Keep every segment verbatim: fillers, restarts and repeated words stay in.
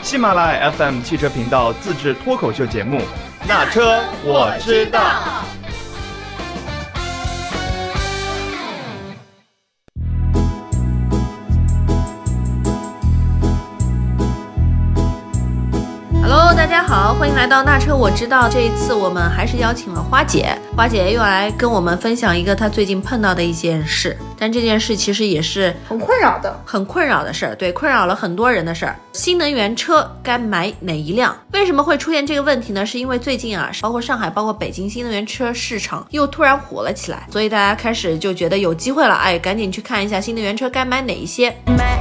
喜马拉雅 F M 汽车频道自制脱口秀节目《那车我知道》。 大家好，欢迎来到那车我知道。这一次我们还是邀请了花姐，花姐又来跟我们分享一个她最近碰到的一件事，但这件事其实也是很困扰的很困扰的事儿，对，困扰了很多人的事儿。新能源车该买哪一辆？为什么会出现这个问题呢？是因为最近啊，包括上海包括北京新能源车市场又突然火了起来，所以大家开始就觉得有机会了，哎，赶紧去看一下新能源车该买哪一些。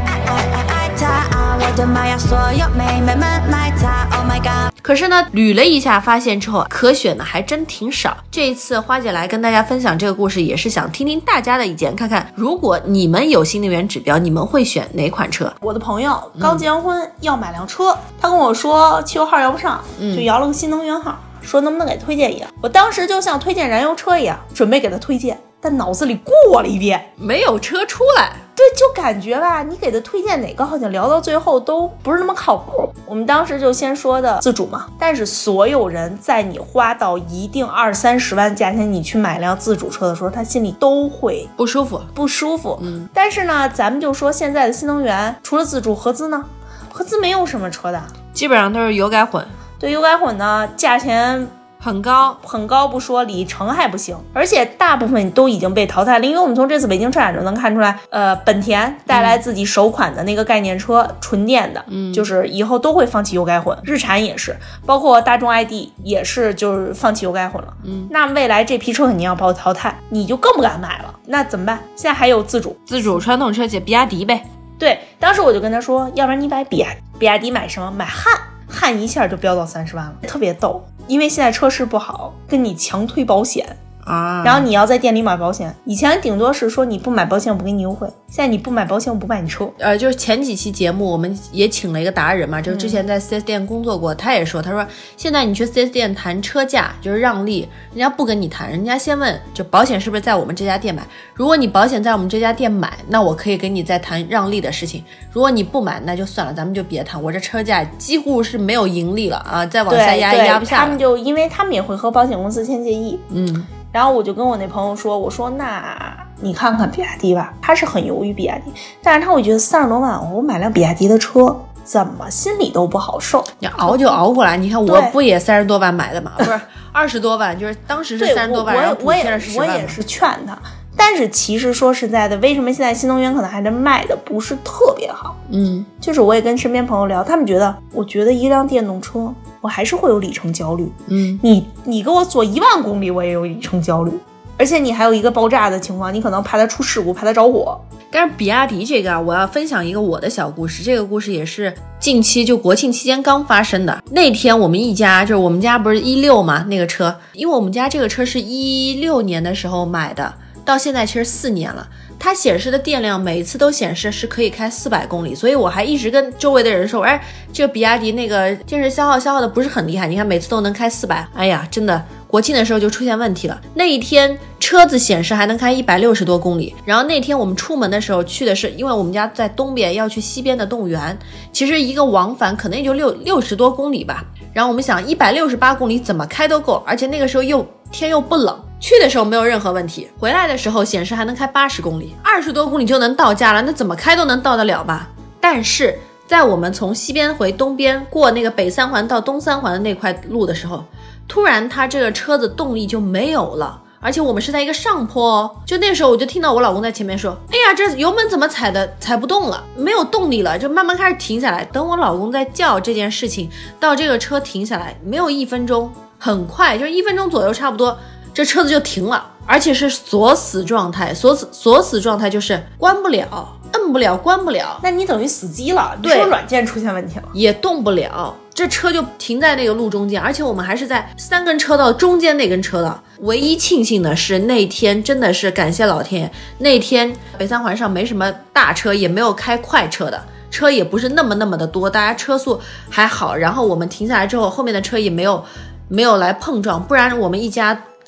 我的妈呀，所有妹妹们买它 Oh my god。 可是呢，捋了一下发现之后，可选的还真挺少。这一次花姐来跟大家分享这个故事，也是想听听大家的意见，看看如果你们有新能源指标，你们会选哪款车。 我的朋友刚结完婚、嗯、要买辆车，他跟我说汽油号摇不上、嗯、就摇了个新能源号，说能不能给他推荐一样。我当时就像推荐燃油车一样，准备给他推荐，但脑子里过了一遍， 没有车出来。 对，就感觉吧，你给他推荐哪个好像聊到最后都不是那么靠谱。我们当时就先说的自主嘛，但是所有人在你花到一定二三十万价钱你去买辆自主车的时候，他心里都会不舒服不舒服。嗯，但是呢，咱们就说现在的新能源除了自主，合资呢，合资没有什么车的， 基本上都是油改混。 对，油改混呢，价钱很高很高不说，里程还不行，而且大部分都已经被淘汰了。因为我们从这次北京车展就能看出来，呃，本田带来自己首款的那个概念车、嗯、纯电的、嗯、就是以后都会放弃油改混，日产也是，包括大众 I D 也是，就是放弃油改混了。嗯，那未来这批车肯定要被淘汰，你就更不敢买了。那怎么办？现在还有自主， 自主传统车企比亚迪呗。 对，当时我就跟他说，要不然你买比亚迪，比亚迪买什么？买汉，汉一下就飙到三十万了，特别逗。因为现在车市不好，跟你强推保险啊，然后你要在店里买保险。以前顶多是说你不买保险我不给你优惠，现在你不买保险我不卖你车。 呃，就是前几期节目我们也请了一个达人嘛，就是之前在 四 S 店工作过、嗯、他也说，他说现在你去 四 S 店谈车价就是让利，人家不跟你谈，人家先问就保险是不是在我们这家店买，如果你保险在我们这家店买，那我可以跟你再谈让利的事情，如果你不买那就算了，咱们就别谈，我这车价几乎是没有盈利了啊，再往下压压不下。 他们就因为他们也会和保险公司签协议，嗯，然后我就跟我那朋友说，我说那你看看比亚迪吧，他是很犹豫比亚迪，但是他会觉得三十多万我买辆比亚迪的车怎么心里都不好受， 你熬就熬过来。你看我不也三十多万买的嘛，不是二十多万，就是当时是三十多万，然后补贴了十万。 我也是劝他，但是其实说实在的，为什么现在新能源可能还是卖的不是特别好？嗯，就是我也跟身边朋友聊，他们觉得，我觉得一辆电动车我还是会有里程焦虑。嗯，你你给我做一万公里我也有里程焦虑，而且你还有一个爆炸的情况，你可能怕它出事故，怕它着火。 但是比亚迪这个啊，我要分享一个我的小故事，这个故事也是近期就国庆期间刚发生的。那天我们一家，就是我们家不是一六嘛，那个车，因为我们家这个车是一六年的时候买的，到现在其实四年了，它显示的电量每一次都显示是可以开四百公里，所以我还一直跟周围的人说，哎，这个比亚迪那个电池消耗消耗的不是很厉害，你看每次都能开四百，哎呀，真的国庆的时候就出现问题了。那一天车子显示还能开一百六十多公里，然后那天我们出门的时候去的是，因为我们家在东边要去西边的动物园，其实一个往返可能也就六六十多公里吧，然后我们想一百六十八公里怎么开都够，而且那个时候又天又不冷，去的时候没有任何问题，回来的时候显示还能开八十公里，二十多公里就能到家了，那怎么开都能到得了吧。但是在我们从西边回东边过那个北三环到东三环的那块路的时候，突然它这个车子动力就没有了，而且我们是在一个上坡哦，就那时候我就听到我老公在前面说，哎呀，这油门怎么踩的踩不动了，没有动力了，就慢慢开始停下来。等我老公在叫这件事情到这个车停下来没有一分钟，很快就是一分钟左右差不多，这车子就停了，而且是锁死状态，锁死锁死状态就是关不了摁不了关不了， 那你等于死机了，你说软件出现问题了， 也动不了，这车就停在那个路中间，而且我们还是在三根车道中间那根车道。唯一庆幸的是那天真的是感谢老天爷，那天北三环上没什么大车，也没有开快车的，车也不是那么那么的多，大家车速还好，然后我们停下来之后后面的车也没有没有来碰撞，不然我们一家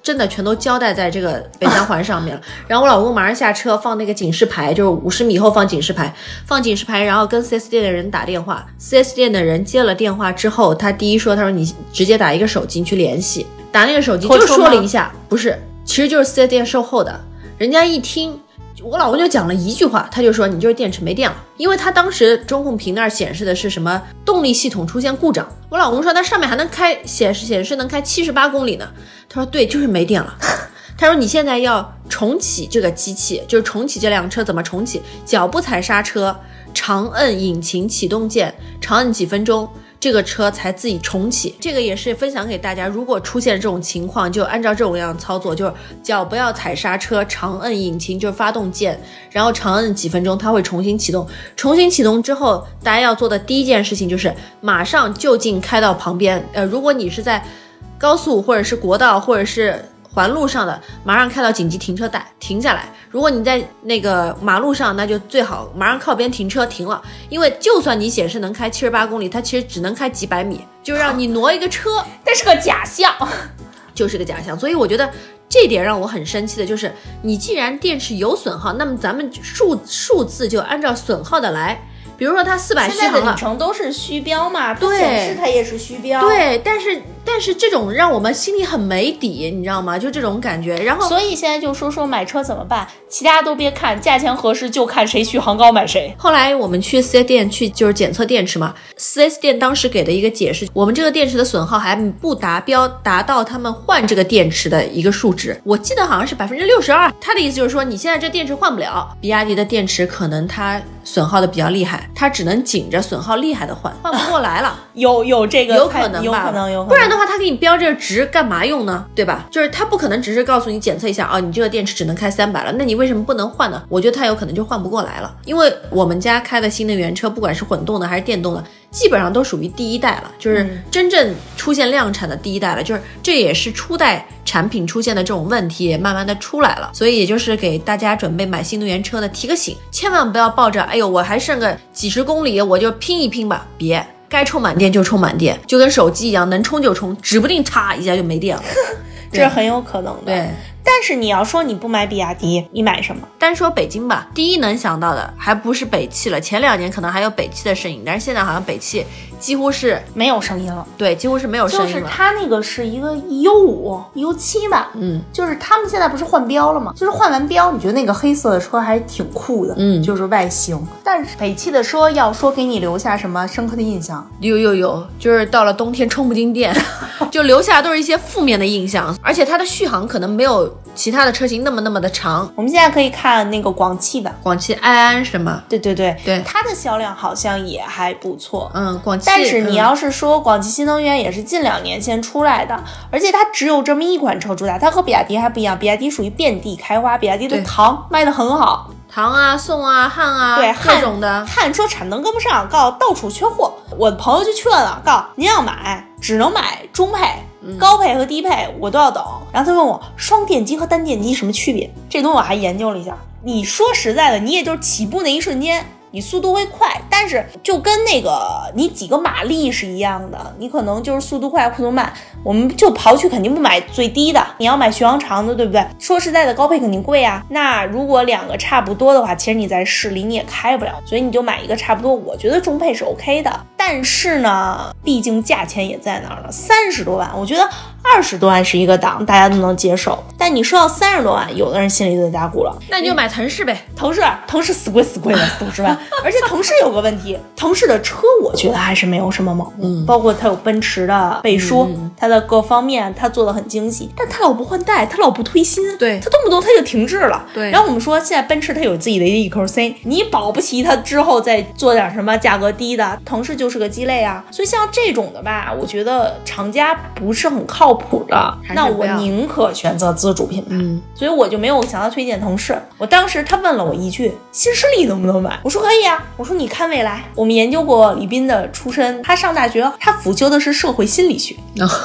真的全都交代在这个北三环上面了。然后我老公马上下车放那个警示牌，就是五十米后放警示牌，放警示牌，然后跟 四 S 店的人打电话。四 S 店的人接了电话之后，他第一说，他说你直接打一个手机去联系，打那个手机就说了一下，不是，其实就是四 S 店售后的。人家一听，我老公就讲了一句话，他就说你就是电池没电了，因为他当时中控屏那儿显示的是什么动力系统出现故障。我老公说他上面还能开显示显示能开七十八公里呢，他说对，就是没电了。他说你现在要重启这个机器，就是重启这辆车，怎么重启？脚不踩刹车，长摁引擎启动键，长摁几分钟，这个车才自己重启。这个也是分享给大家，如果出现这种情况，就按照这种样操作，就是脚不要踩刹车，长摁引擎就是发动键，然后长摁几分钟，它会重新启动。重新启动之后，大家要做的第一件事情就是马上就近开到旁边。呃，如果你是在高速或者是国道或者是环路上的，马上开到紧急停车带停下来。如果你在那个马路上，那就最好马上靠边停车停了，因为就算你显示能开七十八公里，它其实只能开几百米，就让你挪一个车， 但是个假象， 就是个假象。所以我觉得这点让我很生气的就是，你既然电池有损耗，那么咱们数数字就按照损耗的来。比如说它四百续航了， 现在的里程都是虚标嘛， 对， 显示它也是虚标， 对，但是但是这种让我们心里很没底，你知道吗？就这种感觉。然后所以现在就说说买车怎么办，其他都别看，价钱合适就看谁续航高买谁。 后来我们去四 S 店去就是检测电池嘛，四 S 店当时给的一个解释，我们这个电池的损耗还不达标，达到他们换这个电池的一个数值，我记得好像是百分之六十二。他的意思就是说，你现在这电池换不了，比亚迪的电池可能它损耗的比较厉害，它只能紧着损耗厉害的换，换不过来了。 有有这个有可能吧， 有可能有可能， 不然的话他给你标这个值干嘛用呢？对吧？就是他不可能只是告诉你检测一下啊、哦，你这个电池只能开三百了，那你为什么不能换呢？我觉得他有可能就换不过来了，因为我们家开的新能源车，不管是混动的还是电动的，基本上都属于第一代了，就是真正出现量产的第一代了，就是这也是初代产品出现的这种问题也慢慢的出来了，所以也就是给大家准备买新能源车的提个醒，千万不要抱着哎呦我还剩个几十公里我就拼一拼吧，别，该充满电就充满电，就跟手机一样，能充就充，指不定嚓一下就没电了。 这是很有可能的。 对， 但是你要说你不买比亚迪，你买什么？ 单说北京吧，第一能想到的还不是北汽了，前两年可能还有北汽的身影，但是现在好像北汽几乎是没有声音了。 对，几乎是没有声音了。 就是它那个是一个 U 五 U 七吧， 嗯， 就是他们现在不是换标了吗？就是换完标，你觉得那个黑色的车还挺酷的， 嗯， 就是外形。但是北汽的车要说给你留下什么深刻的印象， 有有有，就是到了冬天充不进电，就留下都是一些负面的印象，而且它的续航可能没有其他的车型那么那么的长。 我们现在可以看那个广汽的， 广汽埃安是吗？ 对对对对， 它的销量好像也还不错。 嗯，广汽。 但是你要是说广汽新能源也是近两年先出来的，而且它只有这么一款车主打，它和比亚迪还不一样，比亚迪属于遍地开花，比亚迪的唐卖得很好。 唐啊、宋啊、汉啊， 对， 各种的。 汉说产能跟不上，告诉到处缺货。我的朋友就劝了，告诉您要买只能买中配，嗯、高配和低配我都要等。然后他问我双电机和单电机什么区别，这东西我还研究了一下。你说实在的，你也就是起步那一瞬间，你速度会快，但是就跟那个你几个马力是一样的，你可能就是速度快速度慢，我们就刨去肯定不买最低的，你要买续航长的，对不对？说实在的，高配肯定贵啊，那如果两个差不多的话，其实你在市里你也开不了，所以你就买一个差不多，我觉得中配是 OK 的。但是呢，毕竟价钱也在那儿了，三十多万，我觉得二十多万是一个档，大家都能接受。但你说到三十多万，有的人心里就打鼓了。 那你就买腾势呗， 腾势，腾势死贵死贵的，四五十万。而且腾势有个问题，腾势的车我觉得还是没有什么毛病，嗯、包括它有奔驰的背书，嗯、它的各方面它做的很精细。但它老不换代，它老不推新， 对， 它动不动它就停滞了。 对。 然后我们说现在奔驰它有自己的 E Q C， 你保不齐它之后再做点什么价格低的，腾势就是个鸡肋啊。所以像这种的吧，我觉得厂家不是很靠谱的，那我宁可选择自主品牌。嗯，所以我就没有想到推荐腾势。我当时他问了我一句，新势力能不能买？我说可以啊。我说你看未来，我们研究过李斌的出身，他上大学他辅修的是社会心理学，哦、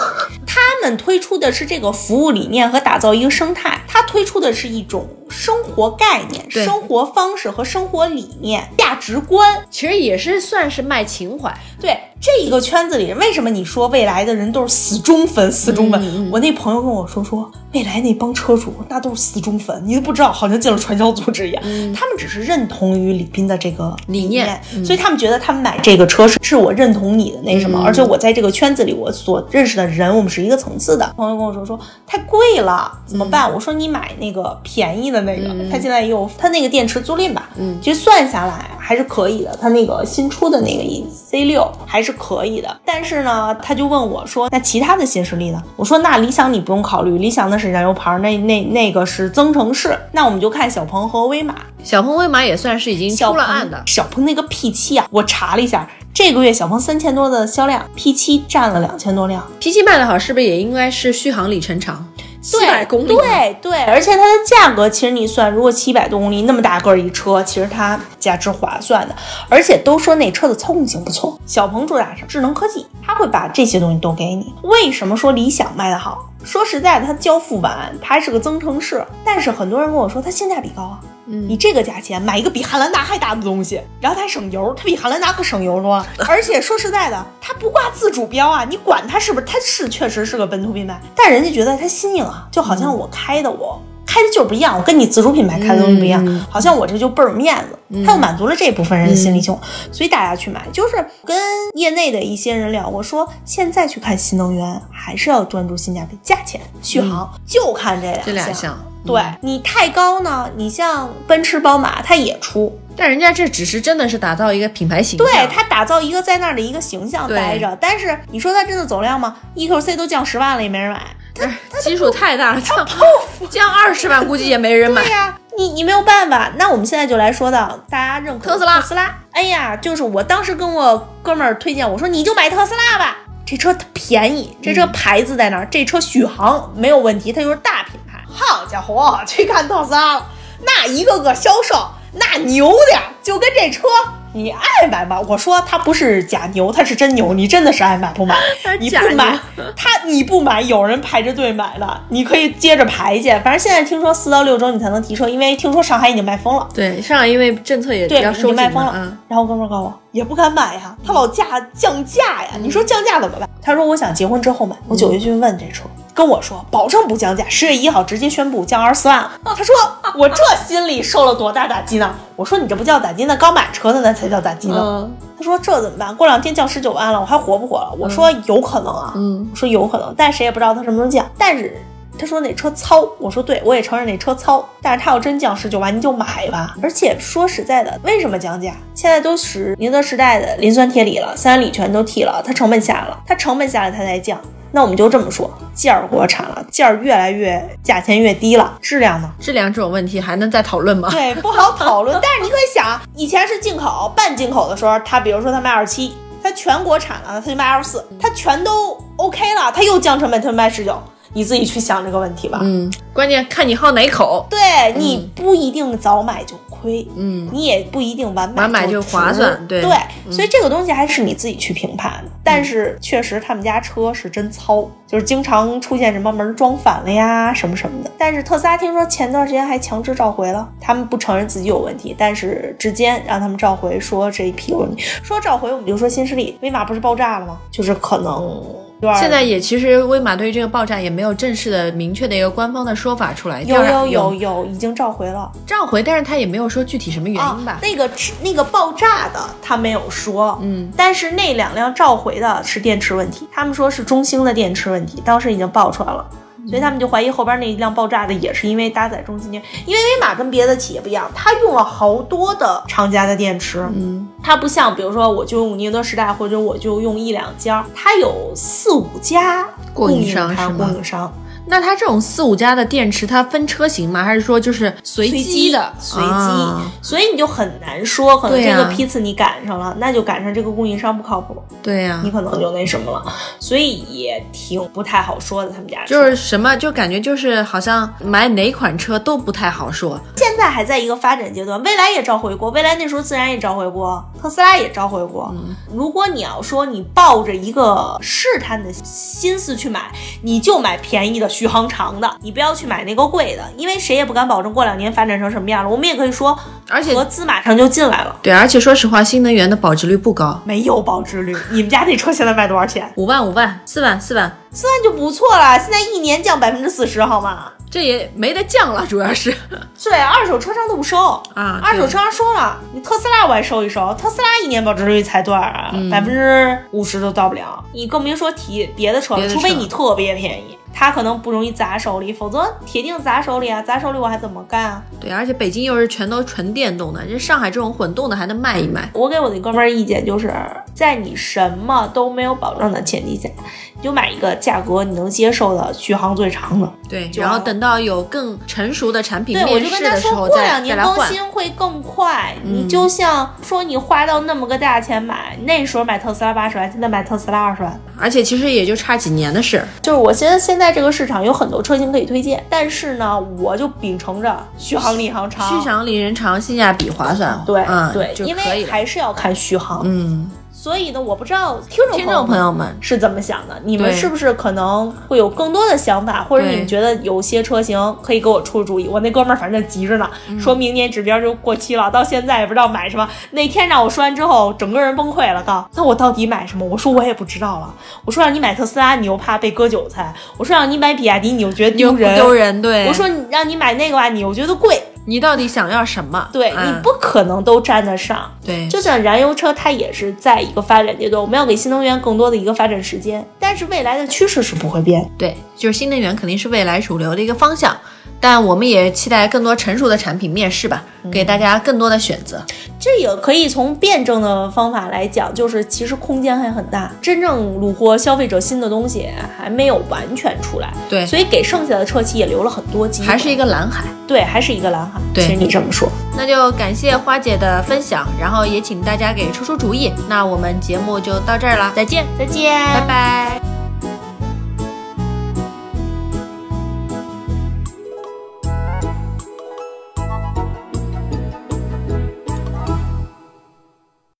他们推出的是这个服务理念和打造一个生态，他推出的是一种生活概念、生活方式和生活理念、价值观， 其实也是算是卖情怀。 对，这一个圈子里，为什么你说未来的人都是死忠粉？死忠粉、嗯嗯，我那朋友跟我说说，未来那帮车主那都是死忠粉，你都不知道，好像进了传销组织一样。嗯、他们只是认同于李斌的这个理念，理念嗯、所以他们觉得他们买这个车是是我认同你的那什么、嗯，而且我在这个圈子里，我所认识的人，我们是一个层次的。朋友跟我说说太贵了，怎么办？嗯、我说你买那个便宜的那个，嗯、他现在也有他那个电池租赁吧，嗯，其实算下来还是可以的，他那个新出的那个 C 六还是可以的。但是呢，他就问我说，那其他的新势力呢？我说那理想你不用考虑，理想那是燃油牌，那那那个是增程式，那我们就看小鹏和威马。 小鹏威马也算是已经出了案的。 小鹏那个 P 七 啊，我查了一下，这个月小鹏三千多的销量 ，P 七 占了两千多辆。 P 七 卖的好，是不是也应该是续航里程长？七百公里， 对对，而且它的价格其实你算，如果七百多公里那么大个一车，其实它价值划算的。而且都说那车的操控性不错，小鹏主打是智能科技，它会把这些东西都给你。为什么说理想卖的好？说实在的，它交付晚，它还是个增程式，但是很多人跟我说它性价比高啊。嗯，你这个价钱买一个比汉兰达还大的东西，然后它还省油，它比汉兰达可省油是吧？而且说实在的，它不挂自主标啊，你管它是不是？它是确实是个本土品牌，但人家觉得它新颖啊，就好像我开的我。嗯开的就是不一样，我跟你自主品牌开的东西不一样、嗯、好像我这就倍儿面子、嗯、它又满足了这部分人的心理情、嗯、所以大家去买。就是跟业内的一些人聊，我说现在去看新能源还是要专注性价比，价钱续航、嗯、就看这两项这两项对、嗯、你太高呢，你像奔驰宝马它也出， 但人家这只是真的是打造一个品牌形象， 对，他打造一个在那儿的一个形象待着，但是你说他真的走量吗？ E Q C 都降十万了也没人买， 它基数太大了，降降二十万估计也没人买。 对呀、啊，你你没有办法。那我们现在就来说到大家认可特斯拉， 特斯拉，哎呀，就是我当时跟我哥们儿推荐，我说你就买特斯拉吧，这车便宜，这车牌子在那儿、嗯，这车续航没有问题，它就是大品牌。好家伙，去看特斯拉了，那一个个销售那牛的，就跟这车。你爱买吗？我说它不是假牛，它是真牛。你真的是爱买不买？你不买，它你不买，有人排着队买了，你可以接着排去。反正现在听说四到六周你才能提车，因为听说上海已经卖疯了。 对，上海因为政策也比较收紧了， 卖疯了。嗯、然后哥们告诉我也不敢买呀，他老价降价呀。你说降价怎么办？他说我想结婚之后买，我九月去问这车。跟我说保证不降价，十月一号直接宣布降二十四万了。他说我这心里受了多大打击呢？我说你这不叫打击，那刚买车的那才叫打击呢。嗯、他说这怎么办？过两天降十九万了，我还活不活了？我说有可能啊，嗯，我说有可能，但谁也不知道他什么时候降。但是他说那车糙，我说对，我也承认那车糙，但是他要真降十九万，你就买吧。而且说实在的，为什么降价？现在都使宁德时代的磷酸铁锂了，三元锂全都替了，它成本下来了，它成本下来它才降。那我们就这么说，件儿国产了，件儿越来越价钱越低了，质量呢？ 质量这种问题还能再讨论吗？ 对，不好讨论。但是你可以想，以前是进口，半进口的时候，它比如说它卖二十七，它全国产了，它就卖二十四，它全都 OK 了，它又降成本，它就卖十九。你自己去想这个问题吧。 嗯，关键看你好哪口。 对、嗯、你不一定早买就亏，嗯，你也不一定晚买就晚买就划算。对对、嗯，所以这个东西还是你自己去评判的。但是确实他们家车是真糙，就是经常出现什么门装反了呀，什么什么的。但是特斯拉听说前段时间还强制召回了，他们不承认自己有问题，但是之间让他们召回，说这一批有问题。说召回我们就说新势力，威马不是爆炸了吗？就是可能。 现在也其实威马对于这个爆炸也没有正式的明确的一个官方的说法出来。 有有有有，已经召回了， 召回，但是他也没有说具体什么原因吧。 啊、那个那个爆炸的他没有说，嗯，但是那两辆召回的是电池问题，他们说是中兴的电池问题，当时已经爆出来了。所以他们就怀疑后边那一辆爆炸的也是因为搭载中兴电，因为威马跟别的企业不一样，它用了好多的厂家的电池，嗯，它不像比如说我就用宁德时代或者我就用一两家，它有四五家供应商是吗？ 供应商。 那它这种四五家的电池，它分车型吗？还是说就是随机的？ 随机，啊、所以你就很难说，可能这个批次你赶上了，啊、那就赶上这个供应商不靠谱。 对呀、啊， 你可能就那什么了，所以也挺不太好说的。他们家就是什么，就感觉就是好像买哪款车都不太好说。 现在还在一个发展阶段，蔚来也召回过，蔚来那时候自然也召回过，特斯拉也召回过。嗯、如果你要说你抱着一个试探的心思去买，你就买便宜的续航长的，你不要去买那个贵的，因为谁也不敢保证过两年发展成什么样了。我们也可以说， 而且合资马上就进来了。 对，而且说实话，新能源的保值率不高， 没有保值率。你们家那车现在卖多少钱？ 五万、五万、四万、四万、 四万就不错了。现在一年降百分之四十，好吗？ 这也没得降了，主要是对，二手车商都不收啊。 二手车商说了，你特斯拉我还收一收，特斯拉一年保值率才多少啊？百分之五十都到不了，你更别说提别的车了，除非你特别便宜。它可能不容易砸手里，否则铁定砸手里啊！砸手里我还怎么干啊？ 对，而且北京又是全都纯电动的，这上海这种混动的还能卖一卖。 我给我的哥们儿意见就是，在你什么都没有保证的前提下，你就买一个价格你能接受的、续航最长的。 对，然后等到有更成熟的产品面世的时候再过两年更新会更快。嗯、你就像说你花到那么个价钱买，那时候买特斯拉八十万，现在买特斯拉二十万， 而且其实也就差几年的事。 就是我觉得现在这个市场有很多车型可以推荐，但是呢，我就秉承着续航里程长、 续航里程长、性价比划算。 对， 嗯， 对，因为还是要看续航。 嗯。 所以呢，我不知道听众听众朋友们是怎么想的，你们是不是可能会有更多的想法，或者你们觉得有些车型可以给我出主意？我那哥们儿反正急着呢，嗯、说明年指标就过期了，到现在也不知道买什么。那天让我说完之后，整个人崩溃了，告那我到底买什么？我说我也不知道了。我说让你买特斯拉，你又怕被割韭菜；我说让你买比亚迪，你又觉得丢人。 丢人，对。 我说让你买那个吧，你又觉得贵。 你到底想要什么？ 对、嗯、你不可能都沾得上。 对， 就像燃油车，它也是在一个发展阶段，我们要给新能源更多的一个发展时间，但是未来的趋势是不会变。 对，就是新能源肯定是未来主流的一个方向，但我们也期待更多成熟的产品面世吧，嗯、给大家更多的选择。 这也可以从辩证的方法来讲，就是其实空间还很大，真正虏获消费者心的东西还没有完全出来。 对， 所以给剩下的车企也留了很多机会， 还是一个蓝海。 对，还是一个蓝海。 对， 其实你这么说， 那就感谢花姐的分享，然后也请大家给出出主意。那我们节目就到这儿了，再见， 再见， 拜拜。